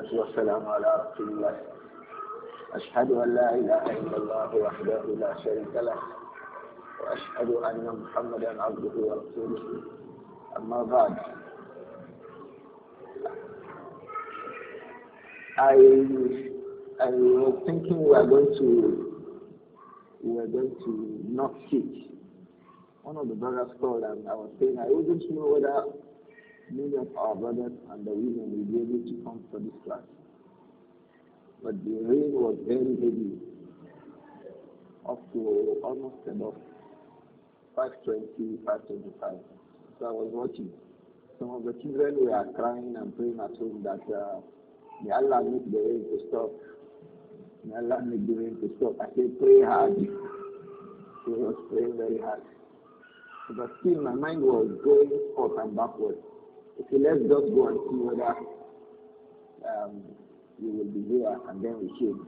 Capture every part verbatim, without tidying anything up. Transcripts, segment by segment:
والسلام على رسول الله. أشهد أن لا إله إلا الله وحده لا شريك له وأشهد أن محمدا عبده ورسوله. أما بعد, I I was thinking we are going to we are going to not teach. One of the brothers called and I was saying I wouldn't know whether many of our brothers and the women will be able to come for this class. But the rain was very heavy, up to almost about five twenty, five twenty-five. So I was watching. Some of the children were crying and praying at home that uh, may Allah make the rain to stop. May Allah make the rain to stop. I said, pray hard. He was praying very hard. But still my mind was going up and backward. Okay, let's just go and see whether um, we will be here and then we change.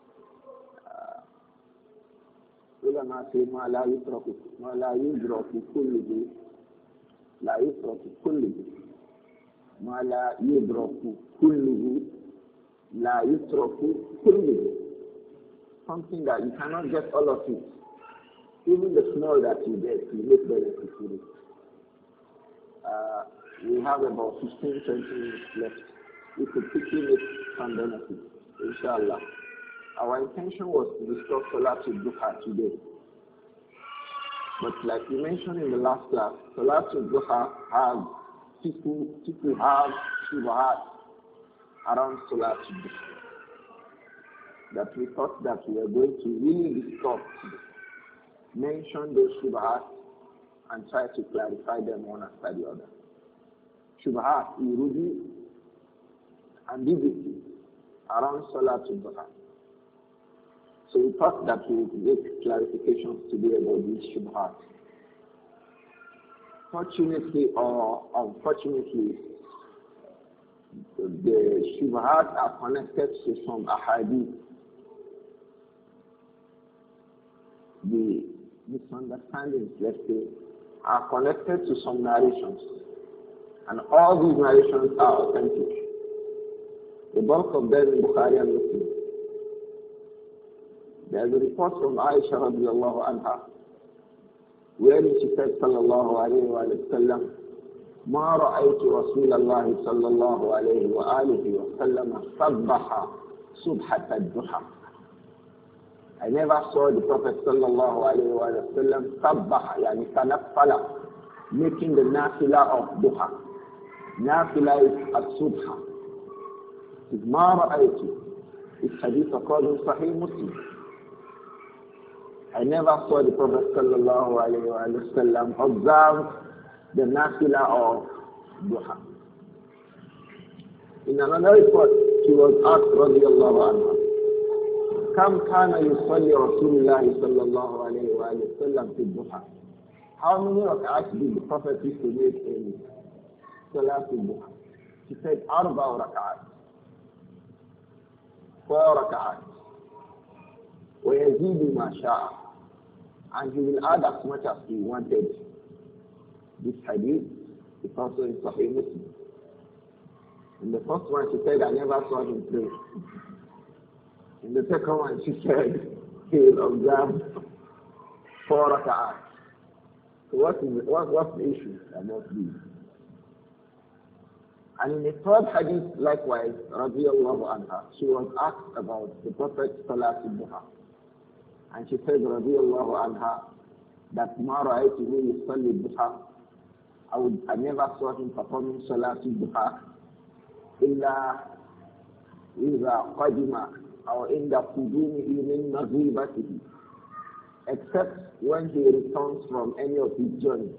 Ulama say, ma la yutraku, ma la yudraku kulluhu, la yutraku kulluhu, ma la yudraku kulluhu, la yutraku kulluhu. Something that you cannot get all of it. Even the small that you get, you make benefit with it. Uh, we have about fifteen, twenty minutes left. We could quickly make some benefit, inshallah. Our intention was to discuss Salatul Duha today. But like we mentioned in the last class, Salatul Duha has people, people have shubhat around Salatul Duha. That we thought that we were going to really discuss today. Mention those shubhat and try to clarify them one after the other. Shubhat, irudi, ambiguity around Salatul Duha. So we thought that we would make clarifications today about these shubhat. Fortunately or unfortunately, the shubhat are connected to some ahadith. The misunderstandings, let's say, are connected to some narrations. And all these narrations are authentic. The bulk of them in Bukhari and Muslim. There is a report from Aisha radiallahu anha, wherein she said, sallallahu alayhi wa sallam, ما رأيت رسول الله صلى الله عليه وآله وسلم صبح صبحة الضحى. I never saw the Prophet sallallahu alayhi wa sallam sabbaha, yani tanaffala, making the nafila of duha. Nafila is as-subha. ما رأيت. It's hadith according to Sahih Muslim. I never saw the Prophet sallallahu alayhi wa sallam observe the nafila of duha. In another report, she was asked radiallahu anha, كم كان يصلي رسول الله صلى الله عليه وآله وسلم في الضحى? How many rak'ahs did the Prophet used to make in Salatul Duha? She said, أربع ركعات. Four rak'ahs. ويزيد ما شاء. And he will add as much as he wanted. This hadith is also in Sahih Muslim. In the first one, she said, I never saw him pray. In the second one, she said, he will observe four rak'ahs. So what is the, what, what's the issue about this? And in the third hadith, likewise, radiallahu anha, she was asked about the Prophet's Salatul Duha. And she said, radiallahu anha, that ma ra'aytuhu yusalli duha. I would I never saw him performing Salatul Duha illa iza qadima or inda qudumihi min maghibatihi, except when he returns from any of his journeys.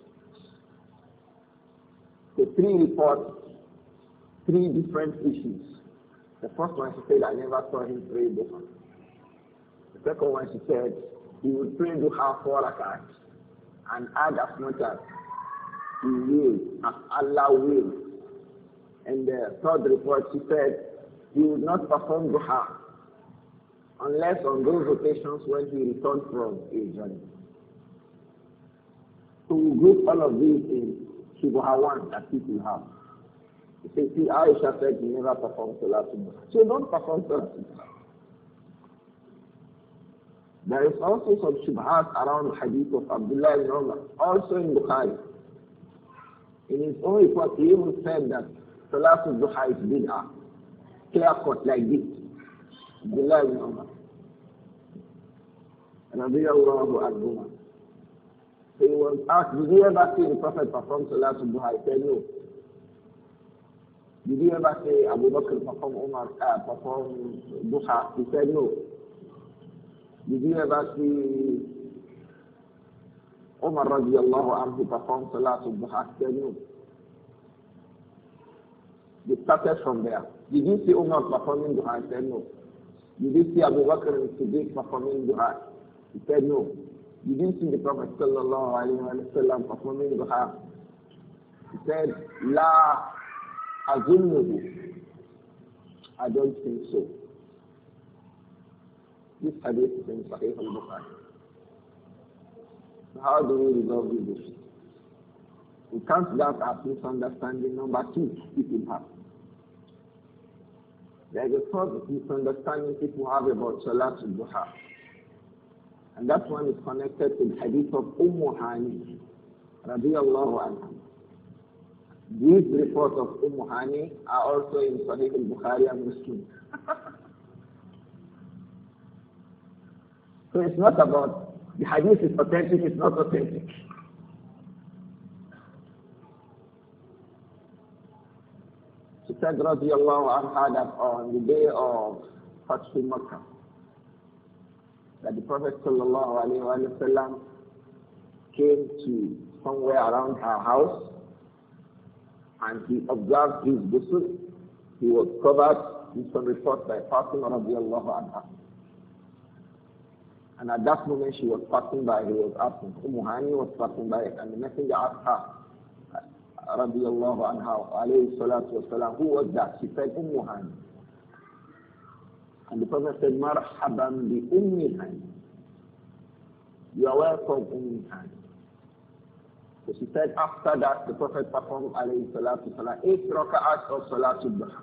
The three reports, three different issues. The first one, she said, I never saw him pray duha. The second one, she said, he would pray duha four rak'ahs and add as much as he will, as Allah will. And the third report, she said, he would not perform duha unless on those occasions when he returned from a journey. So we group all of these in shubha one that people have. You say, see, Aisha said you never perform Salatul Duha. So don't perform Salatul Duha. There is also some shubhat around the hadith of Abdullah ibn Umar, also in Bukhari. In his own report, he even said that Salatul Duha is bid'ah, clear cut like this. Abdullah ibn Umar. Radiyallahu anhu. So he was asked, did you ever see the Prophet perform Salatul Duha? He said no. Did you ever see Abu Bakr perform Umar uh, perform Duha? He said no. Did you ever see Umar radiallahu anhu perform Salatul Duha? He said no. They started from there. Did you see Umar performing Duha? He said no. Did you see Abu Bakr and Siddiq performing Duha? He said no. Did you see the Prophet sallallahu alayhi wa sallam performing Duha? He said, La azunnuhu. I don't think so. This hadith is in Sahih al-Bukhari. So how do we resolve this issue? We count that as misunderstanding number two people have. There is a third misunderstanding people have about Salatul Duha. And that one is connected to the hadith of Umm Hani, radiyallahu anha. These reports of Umm Hani are also in Sahih al-Bukhari and Muslim. So it's not about the hadith is authentic, it's not authentic. She said, radiyallahu anha, that on the day of Fath Makkah, that the Prophet sallallahu alayhi wa sallam came to somewhere around her house and he observed his ghusl. He was covered, in some reports, by Fatima radiallahu anha. And at that moment she was passing by, he was asking, Umm Hani was passing by, and the messenger asked her, radiallahu anha, alayhi salatu wasalam, who was that? She said, Umm Hani. And the Prophet said, Marhaban bi Ummi Hani. You are welcome, Ummi Hani. So she said, after that, the Prophet performed, alayhi salatu wasalam, eight raka'at of Salatul Duha.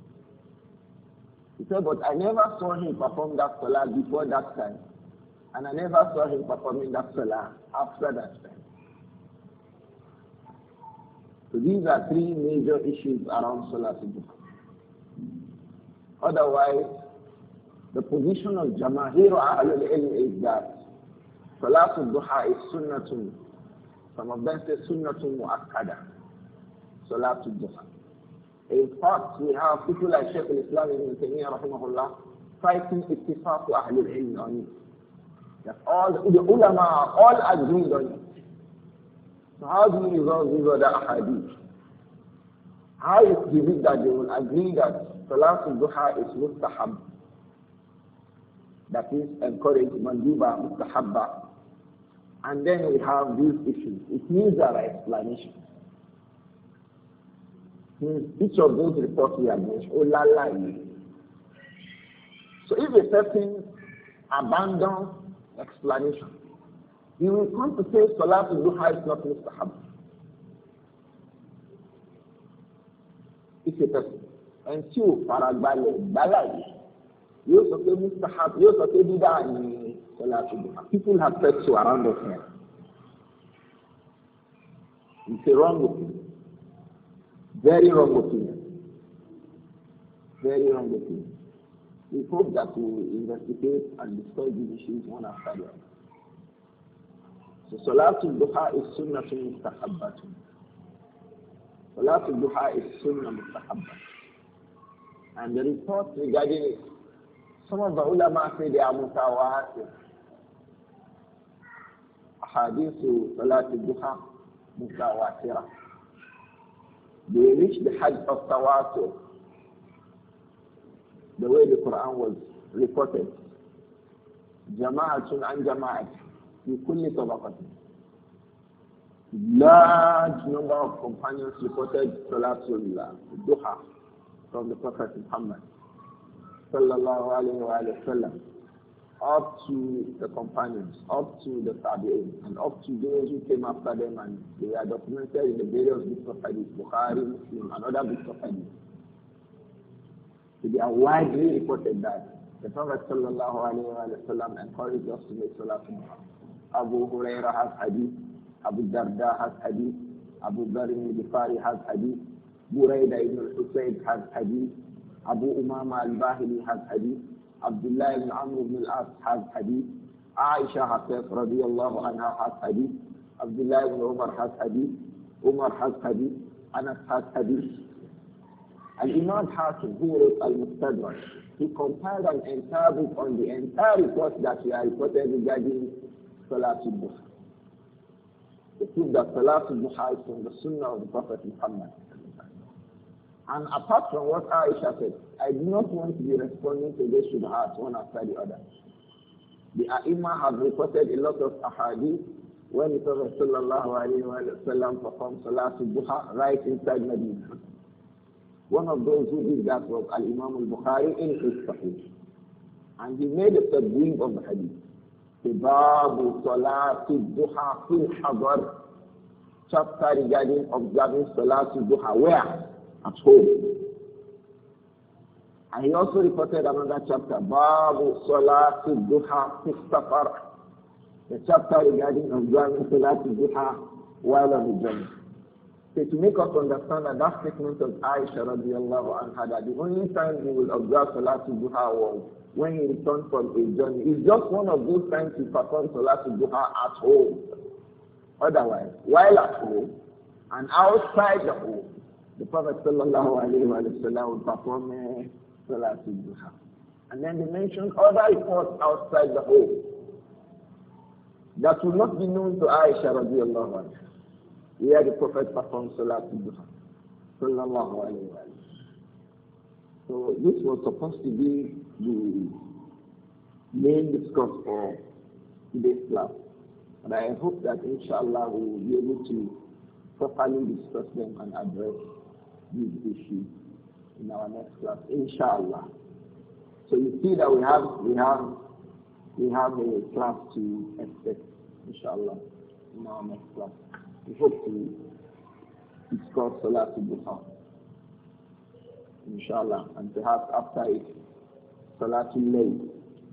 He said, but I never saw him perform that salah before that time. And I never saw him performing that salah after that time. So these are three major issues around Salatul Duha. Otherwise, the position of Jamahir Ahlul Ilm is that Salatul Duha is sunnatun. Some of them say sunnatun mu'akkada. Salatul Duha. In fact, we have people like Shaykh al-Islam ibn Taymiyyah rahimahullah fighting ittifaq to Ahlul Ilm on it. That all the ulama all agreed on it. So how do you resolve these other ahadith? How is it that they will agree that Salatul Duha is mustahab? That is encouraged, manduba, mustahabba. And then we have these issues. It needs an explanation. Each of those reports we have mentioned, oh la la. So if a person abandons explanation, he will come to say Salatul Duha is not mustahab. If a person, until faragbale, balai, you also say mustahab, you also say bid'ah in Salatul Duha. People have said so around us here. It's a wrong opinion. Very wrong opinion. Very wrong opinion. We hope that we will investigate and discuss these issues one after the other. So Salatul Duha is sunnatun mustahabbatun. Salatul Duha is sunnah mustahabbat. And the reports regarding it, some of the ulama say they are mutawatir. Ahadithu Salatul Duha mutawatira. They reach the hadith of tawatur. The way the Quran was reported. Jama'atun an jama'at. Fi kulli tabaqatin. Large number of companions reported Salatul Duha from the Prophet Muhammad sallallahu alayhi wa sallam. up to the companions, up to the Tabi'in, and up to those who came after them, and they are documented in the various books of Hadith, Bukhari, Muslim, and other books of Hadith. So they are widely reported that the Prophet sallallahu alayhi wa sallam encouraged us to make Salat al-Duha. Abu Huraira has Hadith, Abu Darda has Hadith, Abu Dharr al-Ghifari has Hadith, Burayda ibn al-Husayb has Hadith, Abu Umama al-Bahili has Hadith, Abdullah ibn Amr ibn al-As has Hadith, Aisha herself radiyallahu anha has Hadith, Abdullah ibn Umar has Hadith, Umar has Hadith, Anas has Hadith. Al-Imam Hakim, who wrote Al-Mustadrak, he compiled an entire book on the entire report that we are reported regarding Salatul Duha. The proof that Salatul Duha is from the Sunnah of the Prophet Muhammad. And apart from what Aisha said, I do not want to be responding to this shubhat one after the other. The A'imah have reported a lot of ahadith when the Prophet sallallahu alayhi wa sallam performed Salatul Duha right inside Medina. One of those who did that was Al-Imam al-Bukhari in his Sahih. And he made a tabweeb of the hadith. Babu Salatul Duha fil Hadar. Chapter regarding observing Salatul Duha. Where? At home. And he also reported another chapter. Babu Salatul Duha fil Safar. The chapter regarding observing Salatul Duha while on the journey. So to make us understand that that statement of Aisha radiallahu anha, that the only time he will observe Salatul Duha was when he returned from a journey. It's just one of those times he performed Salatul Duha at home. Otherwise, while at home and outside the home, the Prophet sallallahu alayhi wa sallam would perform uh, Salatul Duha. And then they mentioned other reports outside the home that will not be known to Aisha radiallahu anha. Where the Prophet performed Salatul Duha. Sallallahu alayhi wa sallam. So this was supposed to be the main discourse for today's class. And I hope that inshallah we will be able to properly discuss them and address these issues in our next class. Inshallah. So you see that we have we have we have a class to expect, inshallah, in our next class. We hope to discuss Salatul Duha, inshallah, and perhaps after it, Salatul Layl.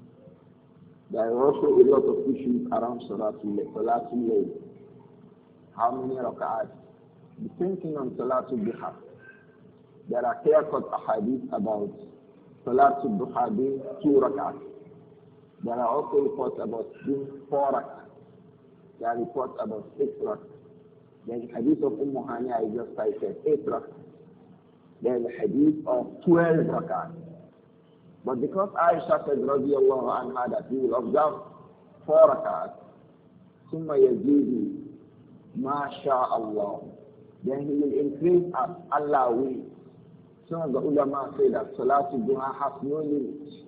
There are also a lot of issues around Salatul Layl. Salatul Layl. How many rak'ahs? The same thing on Salatul Duha. There are clear-cut ahadith about Salatul Duha being two rak'ahs. There are also reports about being four rak'ahs. There are reports about six rak'ahs. There's the hadith of Umm Hani I just cited, eight rak'ahs. There's the hadith of twelve rak'ahs. But because Aisha said, radiyallahu anha, that he will observe four rak'ahs, summa yazidu ma sha'Allah, then he will increase as Allah will. Some of the ulama say that Salatul Duha has no limit.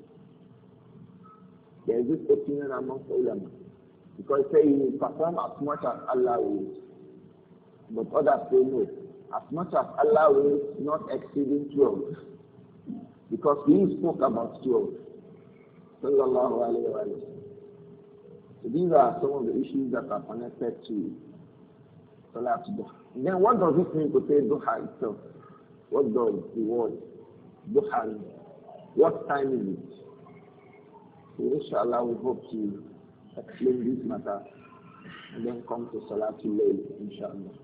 There is this opinion amongst the ulama. Because they say he will perform as much as Allah will. But others say no. As much as Allah will, not exceeding twelve. Because he spoke about twelve. Sallallahu alayhi wa sallam. So these are some of the issues that are connected to Salatul Duha. Then what does it mean to say Duha itself? What does the word Duha mean? What time is it? So inshallah we hope to explain this matter and then come to Salatul Layl, inshallah.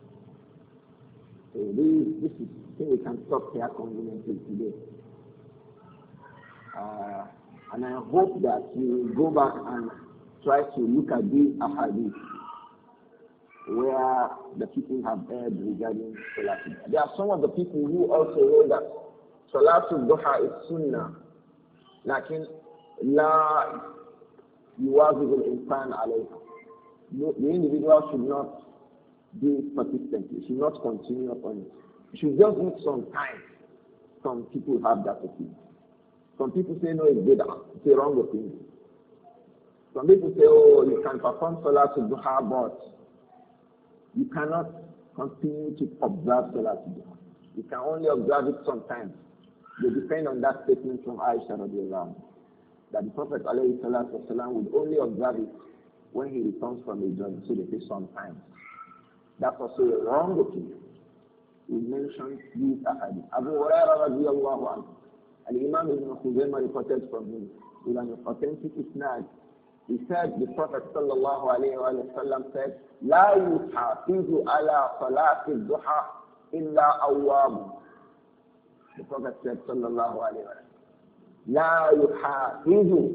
So this, this is, I think we can stop here conveniently today. Uh, and I hope that you will go back and try to look at these ahadith where the people have heard regarding Salatul Duha. There are some of the people who also know that Salatul Duha is Sunnah, lakin la yuwazib al-insan alayha. The individual should not do it persistently, should not continue upon it. You should just need some time. Some people have that opinion. Some people say no, it's good. It's a wrong opinion. Some people say, oh, you can perform Salatul Duha, but you cannot continue to observe Salatul Duha. You can only observe it sometimes. They depend on that statement from Aisha radiallahu anha. that the Prophet ﷺ would only observe it when he returns from a journey, so they say sometimes. That's also a wrong opinion. We mentioned these ahadith. Abu Hurairah radiallahu anhu, Al-Imam Ibn Khuzaymah reported from him with an authentic isnad. He said, the Prophet sallallahu alayhi wa sallam said, لا يحافظ على صلاة الضحى إلا أواب. The Prophet said, sallallahu alayhi wa sallam, لا يحافظ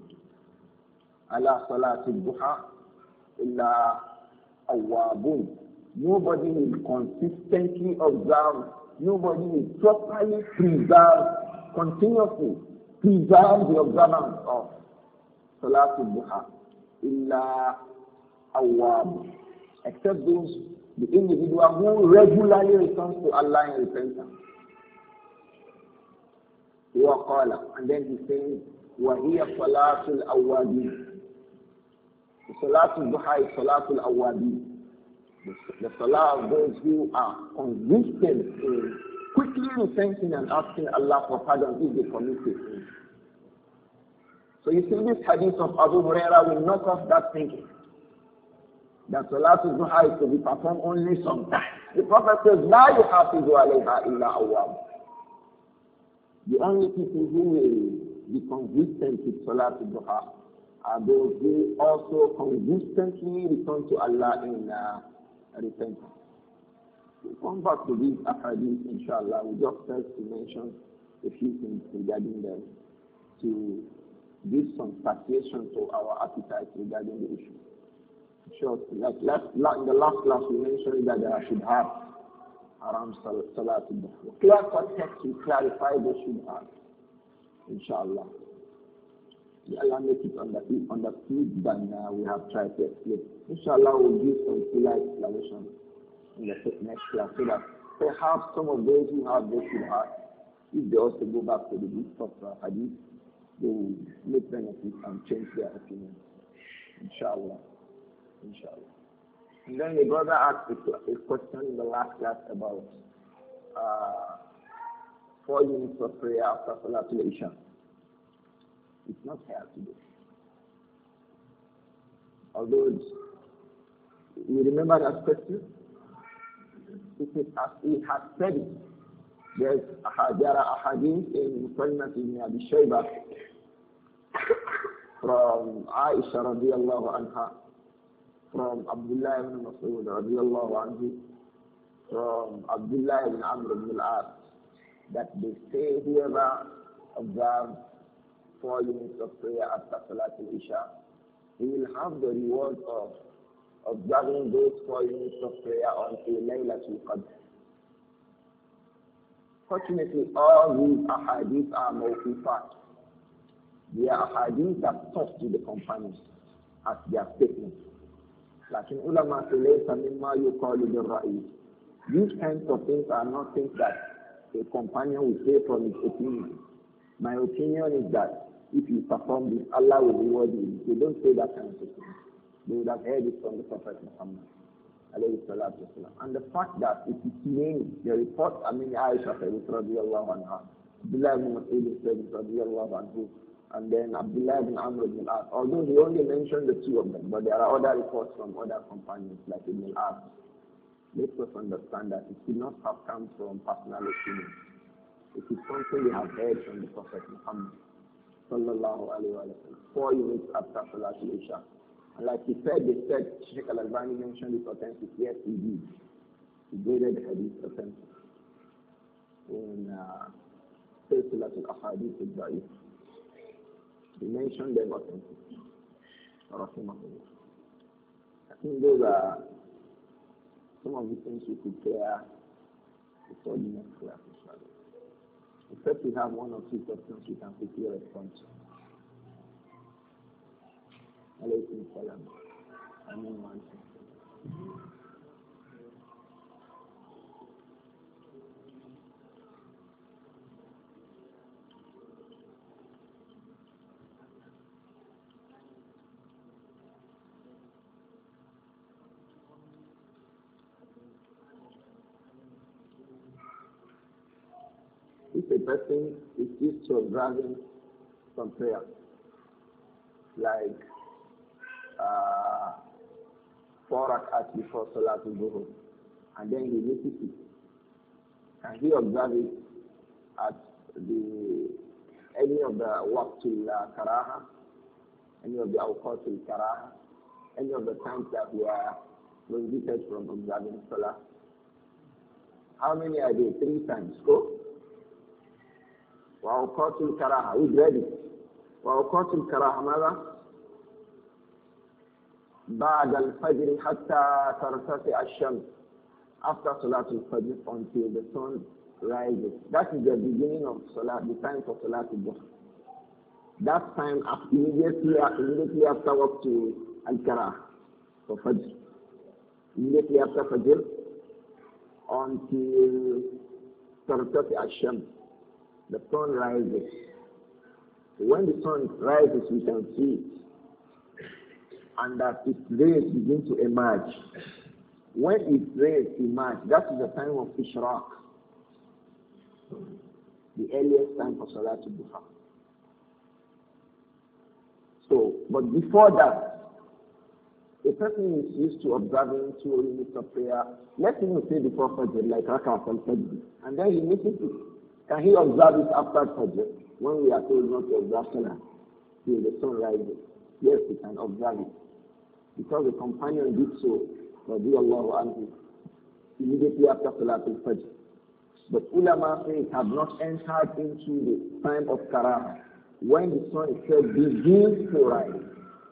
على صلاة الضحى إلا أواب. Nobody will consistently observe, nobody will properly preserve, continuously preserve the observance of Salatul Duha illa awwab, except those, the individual who regularly returns to Allah in repentance. وقال, and then he says, وهي صلاة الأوابين. The Salatul Duha is Salatul Awabin. The, the salah of those who are consistent in quickly repenting and asking Allah for pardon if they commit sin. So you see, this hadith of Abu Hurairah will knock off that thinking that Salatul Duha is to be performed only sometimes. The Prophet says, لا يحافظ عليها إلا أواب. The only people who will be consistent with Salatul Duha are those who also consistently return to Allah in uh, repentance. We'll come back to these ahadith, inshallah. We just first to mention a few things regarding them to give some satiation to our appetite regarding the issue. Sure, like last, in the last class we mentioned that there should have around Salatul Duha. Clear cut text will clarify the should have, inshallah. Allah make it understood than uh, we have tried to explain. Inshallah, we'll give some clear explanation in the next class so that perhaps some of those who have those should have, if they also go back to the book of uh, hadith, they will make benefit and change their opinion. Inshallah. Inshallah. And then the brother asked a, a question in the last class about uh, four units of prayer after Salatul Isha. It's not here today. Although it's, you remember that question? It is as he has said it. There's a, there are ahadith in Muslimat ibn Abi Shaybah from Aisha radiallahu anha, from Abdullah ibn Mas'ud radiallahu anhu, from Abdullah ibn Amr ibn al-As, that they say whoever observes four units of prayer after Salatul Isha, he will have the reward of observing those four units of prayer until Laylatul Qadr. Fortunately, all these ahadith are mawqifat. They are ahadith that talk to the companions as their statements. Like in ulama say, laysa mimma yuqalu bil-ra'i. These kinds of things are not things that a companion will say from his opinion. My opinion is that if you perform this, Allah will reward you. They don't say that kind of thing. They would have heard it from the Prophet Muhammad. And the fact that it is named, the report, I mean, Aisha said it, radiallahu anha. Abdullah ibn Mas'ud said it, radiallahu anhu. And then Abdullah ibn Amr ibn al-As. Although he only mentioned the two of them, but there are other reports from other companions like Ibn al-As. Let us understand that it could not have come from personal opinion. It is something we have heard from the Prophet Muhammad. Sallallahu alayhi wa sallam. Four units after Salatul Isha. And like he said, they said, Sheikh Al-Albani mentioned it authentic. Yes, he did. He graded the hadith authentic. In Silsilatul Ahadith al-Da'if. He mentioned them authentic. Rahimahullah. I think those are some of the things we could clear before the next class. Except we have one or two questions we can quickly respond to. Alaykum salam. Amin wa alaykum. If a person is used to observing some prayer, like uh, four rak'at before Salatul Zuhur, and then he misses it. Can he observe it at the any of the waqtul karaha, any of the awqatul karaha, any of the times that we are prohibited from observing Salah? How many are there? Three times. Go. وأوقات الكراهة. Who's ready? وأوقات الكراهة ماذا؟ بعد الفجر حتى ترتفع الشمس. After Salatul Fajr until the sun rises. That is the beginning of Salah, the time for Salatul Duha. That time immediately, immediately after walk to Al-Karah for Fajr. Immediately after Fajr until Tartati Asham. The sun rises. When the sun rises, we can see it. And that its rays begin to emerge. When its rays emerge, that is the time of Ishraq. The earliest time for Salatul Duha. So, but before that, a person is used to observing two minutes of prayer. Let him say before Fajr, like Rakat al-Fajr, and then he misses it. Can he observe it after Fajr, when we are told not to observe Salah till the sun rises? Yes, he can observe it. Because the companion did so, radiyallahu anhu, immediately after Salatul Fajr. But ulama say it had not entered into the time of Karah, when the sun itself begins to rise.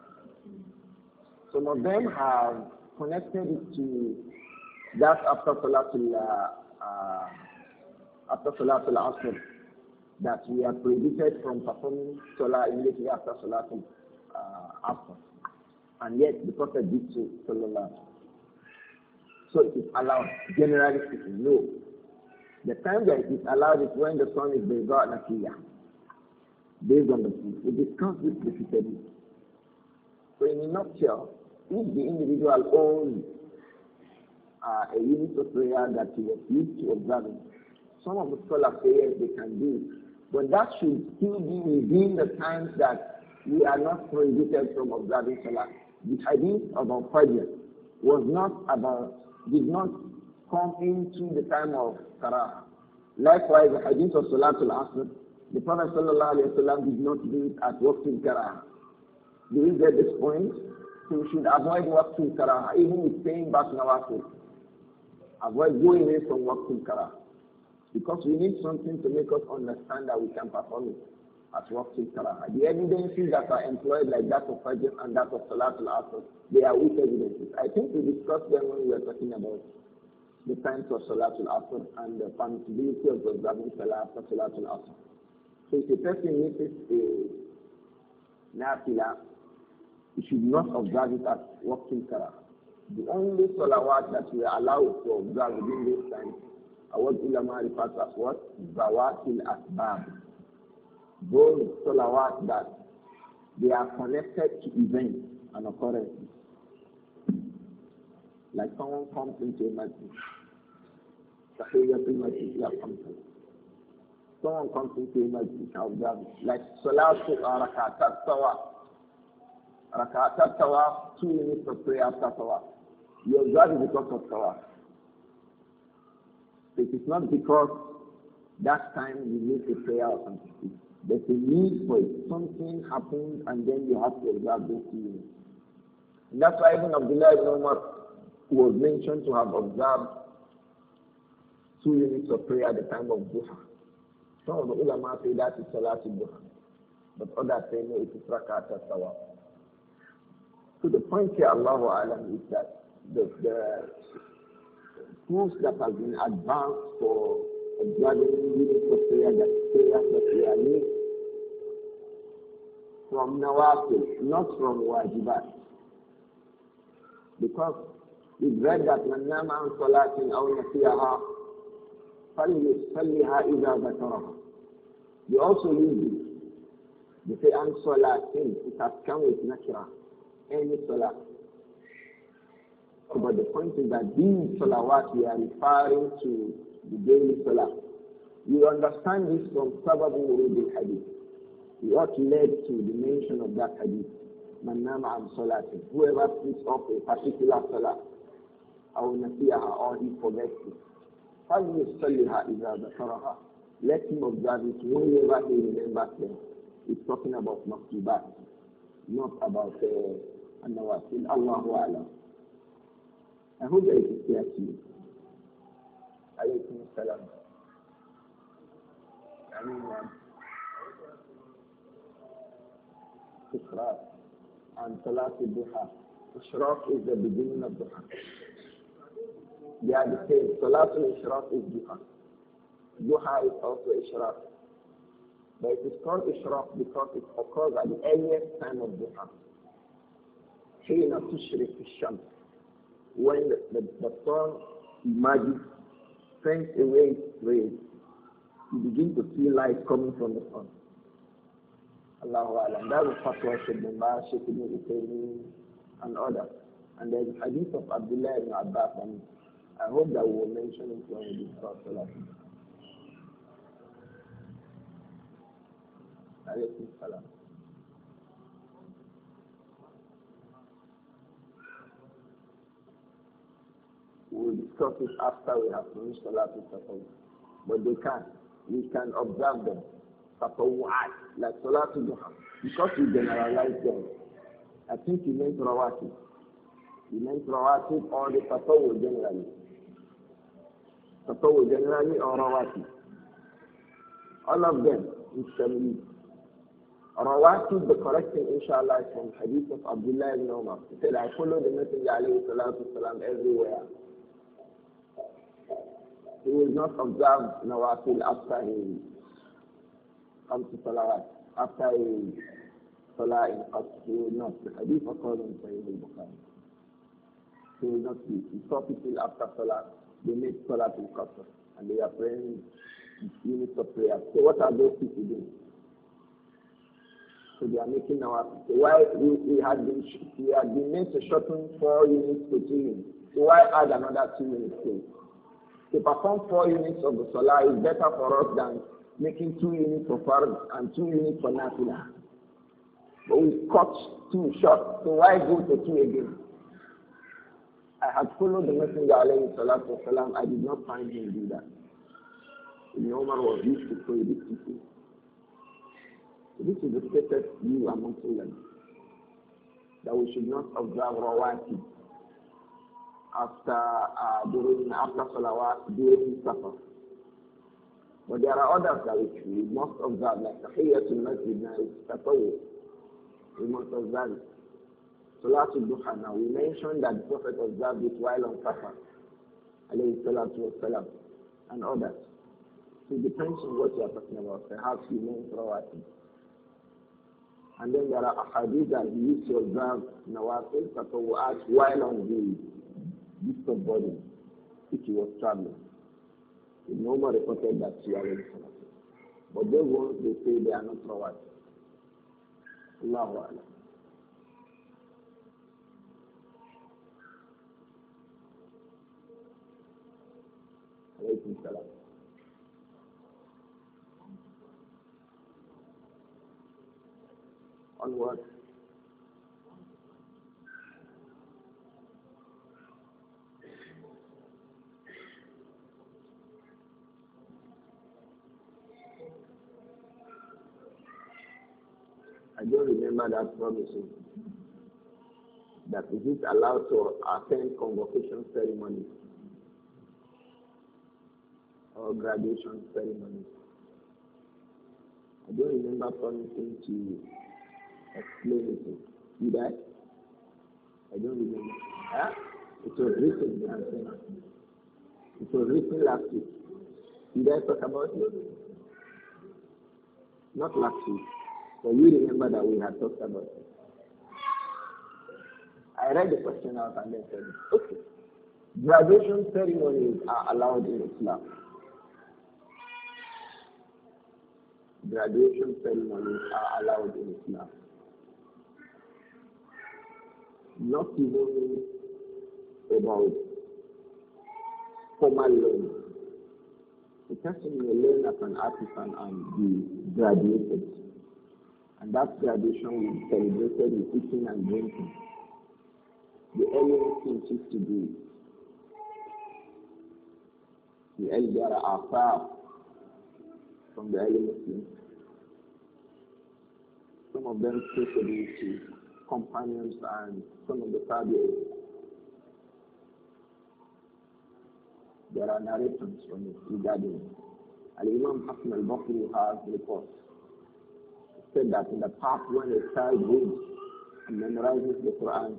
Some of them have connected it to that after Salatul uh, uh, after Salatul Asr, that we are prohibited from performing Salah immediately after Salatul uh, Asr. And yet the Prophet did so, sallallahu. So it is allowed, generally speaking. No. The time that it is allowed is when the sun is Bayda Nakiya, based on the proof. We discussed this repeatedly. So in a nutshell, if the individual owns uh, a unit of prayer that he was used to observing, some of the scholars say yes, they can do it. But that should still be within the times that we are not prohibited from observing Salah. The hadith about Fajr was not about, did not come into the time of Karah. Likewise, the hadith of Salatul Asr, the Prophet sallallahu alayhi wa sallam did not do it at Waqtul Karah. Do we get this point? So we should avoid Waqtul Karah, even with staying back Nawafil. Avoid going away from Waqtul Karah. Because we need something to make us understand that we can perform it at Waqtul Karah. The evidences that are employed like that of Fajr and that of Salatul Asr, they are weak evidences. I think we discussed them when we were talking about the times of Salatul Asr and the permissibility of observing Salah after Salatul Asr. So if a person misses a Nafila, he should not observe it at Waqtul Karah. The only salawat that we are allowed to observe within this time are what ulama refers as what? Zawatil Asbab. Those salawat that they are connected to events and occurrences. Like someone comes into a masjid. Tahiyyatul masjid, you have come to. Someone comes into a masjid, you observe it. Like Salatul Rakatat Tawaf. Rakatat Tawaf, two minutes of prayer after Tawaf. You observe it because of Tawaf. It is not because that time you need a prayer or something. There's a need for it. Something happens and then you have to observe those two minutes. And that's why even Abdullah ibn Umar was mentioned to have observed two units of prayer at the time of Duha. Some of the ulama say that is Salatul Duha. But others say no, it is Rakat al-Tawaf. So the point here, Allahu Alam, is that the, the proofs that have been advanced for observing units of prayer, that prayers that we are made from Nawafil, not from Wajibat. Because we've read that من نام عن صلاة أو نسيها فليصليها إذا ذكرها. They also use it. They say عن صلاة, it has come with nakira, any salah. But the point is that these salawat we are referring to the daily salah. You understand this from Sababu Urud al-Hadith. What led to the mention of that hadith? Man nama an salatin. Whoever picks up a particular salah, أو نسيها or he forgets it. فليصليها إذا ذكرها. Let him observe it whenever he remembers them. It's talking about maktubat, not about uh, an-nawafil. Allahu a'lam. I hope that it is clear to you. Alaykum salam. I mean, um, Ishraq and Salat al-Duha. Ishraq is the beginning of Duha. They are the same. Salat al-Ishraq is Duha. Duha is also Ishraq. But it is called Ishraq because it occurs at the earliest time of Duha. حين تشرق الشمس. When the, the, the sun emerges, sends away its rays, you begin to see light coming from the sun. Allahu Alam. That is fatwa Shaykh bin Baz, Shaykh ibn Uthaymeen, and others. And there is a hadith of Abdullah ibn Abbas, and I hope that we will mention it when we discuss Salat. Alaykum salam. We will discuss it after we have finished Salat al-Tatawwuh. But they can. We can observe them. Tatawwu'at, like Salat al-Duha. Because we generalize them. I think you meant Rawatib. You meant Rawatib or the Tatawwuh generally. Tatawwuh generally or Rawatib. All of them is family. Rawatib, the correct thing, inshallah, is from hadith of Abdullah ibn Umar. He said, I follow the Messenger alayhi salatu wasalam everywhere. He will not observe Nawafil after he comes to Salawat. After he Salah in Qasr, he will not. The hadith occurs in Sahih al-Bukhari. He will not be. He saw people after Salah, they make Salah in Qasr, and they are praying units of prayer. So what are those people doing? So they are making Nawafil. So why we, we had been we had been made to shorten four units to two units. So why add another two units to it? To perform four units of the Salah is better for us than making two units for Fard and two units for Nafila. But we cut two short, so why go to two again? I had followed the Messenger alayhi salatu wasalam. I did not find him do that. Ibn Umar was used to prohibit people. So this is the stated view among ulama, that we should not observe Rawatib after uh, during after salawat during safar. But there are others that which we must observe, like Tahiyyatul Masjid now is Tatawwuh. We must observe it. Salatul Duha now, we mentioned that the Prophet observed it while on safar, alayhi salatu wasalam, and others. So it depends on what you are talking about. Perhaps you mean Rawatib. And then there are ahadith that he used to observe Nawafil Tatawwu'at while on the gift of body, if he was traveling. No more reported that she already said. But those ones, they say they are not rawat. Allahu Akbar. Alaykum salam. On what? I don't remember that promising. That is it allowed to attend convocation ceremonies or graduation ceremonies? I don't remember promising to explain it. Did I? I don't remember. Huh? It was written, I'm saying. It was written last week. Did I talk about it? Not last week. So you remember that we had talked about it. I read the question out and then said, okay, graduation ceremonies are allowed in Islam. Graduation ceremonies are allowed in Islam. Not even about formal learning. The person may learn as an artisan and be graduated. And that graduation will be celebrated with eating and drinking. The early Muslims used to do it. The elder are far from the early Muslims. Some of them traceable to companions and some of the tabi'in. There are narrations from it regarding it. Al-Imam Hassan al-Basri has reports. He said that in the past when a child reads and memorizes the Quran,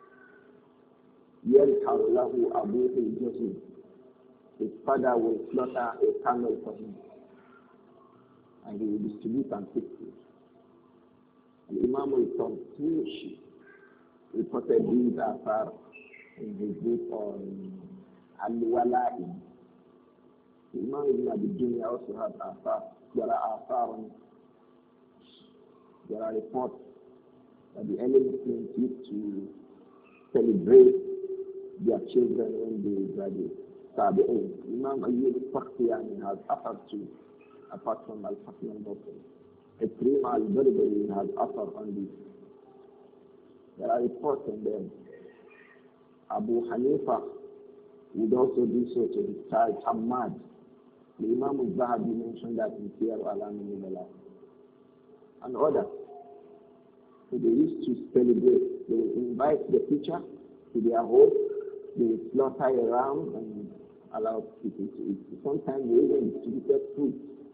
يَلْحَرُ لَهُ أَبُوهُ الْجَزِيمُ, his father will slaughter a camel for him and he will distribute and fix it. Al-Imam al-Tantushi reported these afar in his book on Al-Wala'i. Imam Ibn Abi Dunya also has afar. There are afar on, there are reports that the early Muslims used to celebrate their children when they graduate. Tabi'in. Imam Ayyub al-Fakhtiyani has afar too, apart from Al-Hasan al-Basri. Ikrimah al-Barbari has afar on this. There are reports on them. Abu Hanifa would also do so to his child Hamad. The Imam al-Zahabi mentioned that in Siyar al-Alam al-Nubala. And others. So they used to celebrate. They would invite the teacher to their home. They would slaughter a ram and allow people to eat. Sometimes they even distributed food.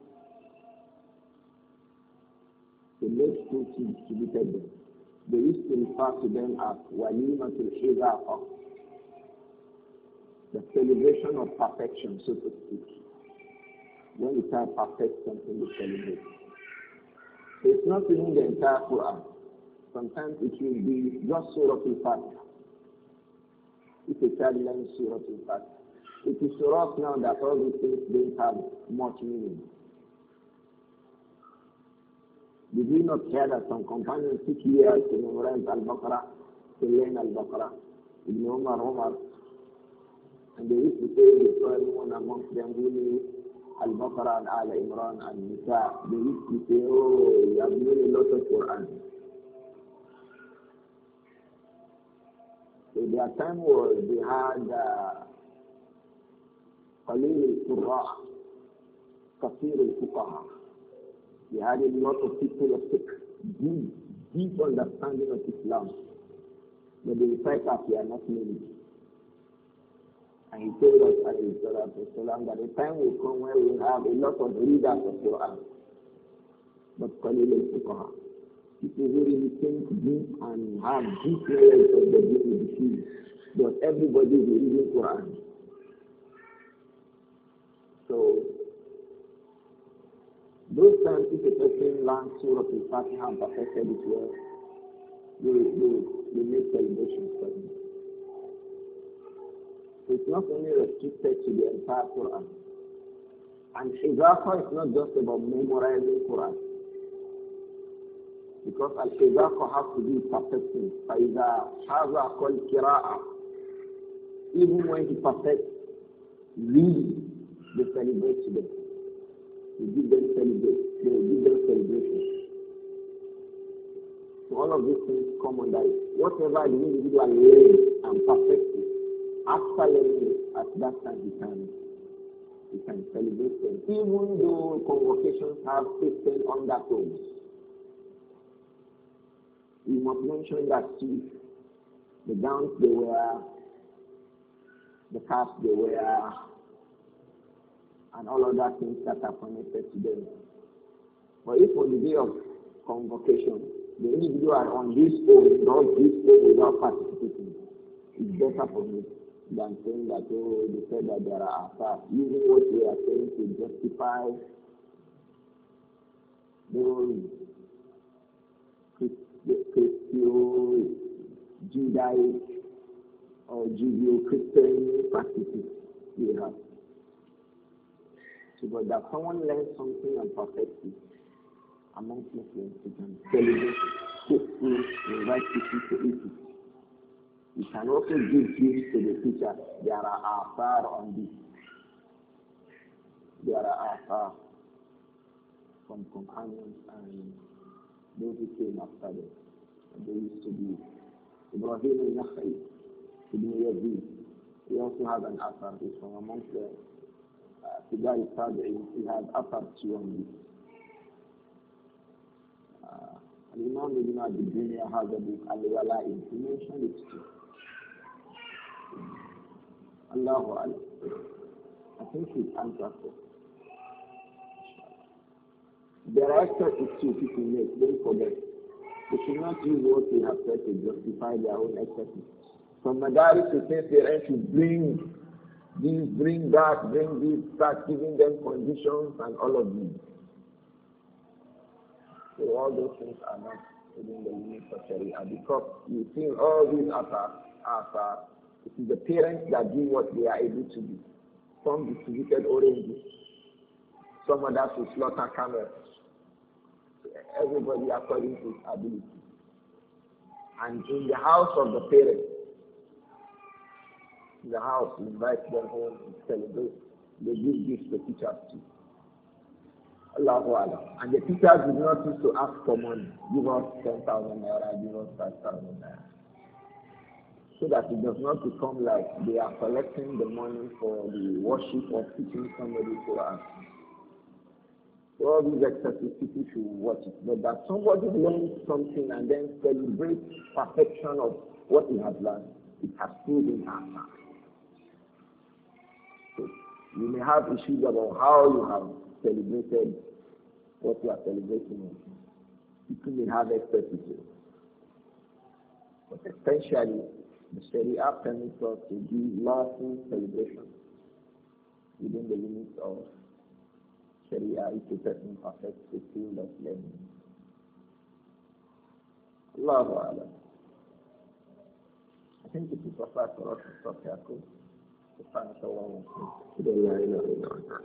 They made food to distributed them. They used to refer to them as Walimatul Hizafa, the celebration of perfection, so to speak. When the child perfects something, they celebrate. So it's not even the entire Quran. Sometimes it will be just Surah Al-Fatiha. If a child learns Surah Al-Fatiha, it is to us now that all these things don't have much meaning. Did we not hear that some companions took years to memorize Al-Baqarah, to learn Al-Baqarah? Ibn Umar, Umar. And they used to say to everyone amongst them who knew Al-Baqarah and Al-Imran and Nisa, they used to say, oh, you have known a lot of Quran. So their time was, they had Qalil al-Qurra, Kathir al-Fuqaha. They had a lot of people of deep, deep understanding of Islam. But they recite that they are not many. And he told us, alayhi salatu wasalam, that the time will come where we will have a lot of readers of Quran. But Qalil al-Fuqaha, people who really think deep and have deep knowledge of the book of the field. But everybody is reading Quran. So, those times if a person learns Surah Al-Fatiha and perfected it well, they, they, they make celebrations for him. So it's not only restricted to the entire Quran. And Hizafa is not just about memorizing Quran. Because Al-Hizafa has to be perfecting. فَإِذَا هَذَا called Qira'ah. Even when he perfects reading, they celebrate today. They give them celebration. They give them celebration. So all of these things come under it. Whatever the individual learns and perfects it, after learning it, at that time he can, he can celebrate them. Even though convocations have Christian undertones. We must mention that too. The gowns they wear, the caps they wear, and all other things that are connected to them. But if on the day of convocation, the individual on this own does this own without participating, it's better for me than saying that, oh, they said that there are attacks. Using what they are saying to justify those Christian, Judaic, or Judeo-Christian practices they have. So, but that someone learns something and perfects it amongst Muslims, you can celebrate, cook food, invite people to eat it. You can also give gifts to the teacher. There are afar on this. There are afar from companions and those who came after them. And they used to be Ibrahim al-Nakhai, Ibn Yazid. We also have an Athar, who's from amongst the Tigar al-Tabi'in. We have Athar two on this. Uh, Imam Ibn Abi Dunya has a book, Al-Wala'in. He mentioned it too. Allahu Alam. I think he's answered it. There are excesses too people make, don't forget. They should not use what they have said to justify their own excesses. From Madaris to say parents should bring this, bring that, bring this, start giving them conditions and all of these. So all those things are not within the limits of Sharia because you see all these attacks are it is the parents that do what they are able to do. Some distributed oranges, some others will slaughter camels. Everybody according to his ability. And in the house of the parents, in the house, we invite them home to celebrate. They give gifts to teachers too. Allahu Akbar. And the teachers did not used to ask for money. Give us ten thousand naira, give us five thousand naira. So that it does not become like they are collecting the money for the worship of teaching somebody to ask. So all these excesses, people should watch it. But that somebody learns something and then celebrates perfection of what he has learned, it has proven our mind. So you may have issues about how you have celebrated what you are celebrating. People may have excesses. But essentially, the Sharia permits us to do lawful celebration within the limits of Sharia if a person perfects the field of learning. Allahu Akbar. I think it is proper for us to stop here.